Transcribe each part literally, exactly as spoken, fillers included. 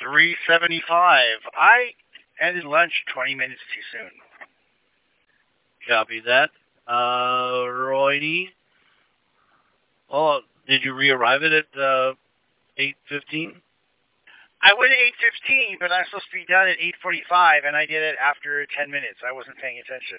three seventy-five. I ended lunch twenty minutes too soon. Copy that. Uh, Roydy. Oh, did you re-arrive it at uh, eight fifteen? I went at eight fifteen, but I'm supposed to be done at eight forty-five, and I did it after ten minutes. I wasn't paying attention.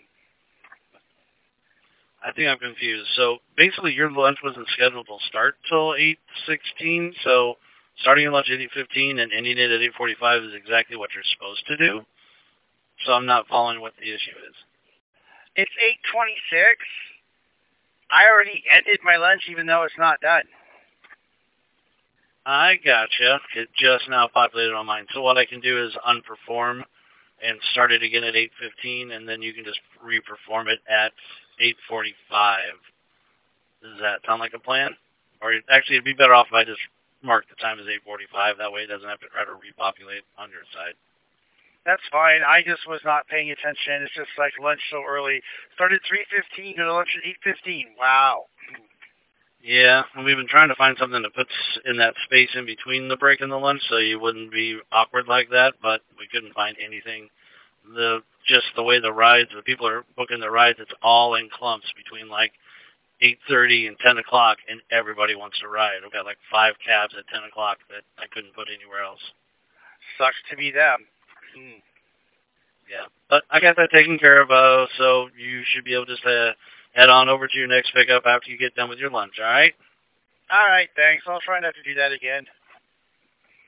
I think I'm confused. So basically, your lunch wasn't scheduled to start till eight sixteen. So starting your lunch at eight fifteen and ending it at eight forty-five is exactly what you're supposed to do. So I'm not following what the issue is. It's eight twenty-six. I already ended my lunch, even though it's not done. I gotcha. It just now populated on mine. So what I can do is unperform and start it again at eight fifteen, and then you can just re-perform it at eight forty-five. Does that sound like a plan? Or actually, it'd be better off if I just mark the time as eight forty-five. That way it doesn't have to try to repopulate on your side. That's fine. I just was not paying attention. It's just like lunch so early. Started three fifteen, go to lunch at eight fifteen. Wow. Yeah, and we've been trying to find something that puts in that space in between the break and the lunch so you wouldn't be awkward like that, but we couldn't find anything. The just the way the rides, the people are booking the rides, it's all in clumps between like eight thirty and ten o'clock, and everybody wants to ride. We've got like five cabs at ten o'clock that I couldn't put anywhere else. Sucks to be them. Hmm. Yeah, but I got that taken care of, uh, so you should be able to just uh, head on over to your next pickup after you get done with your lunch, all right? All right, thanks. I'll try not to do that again.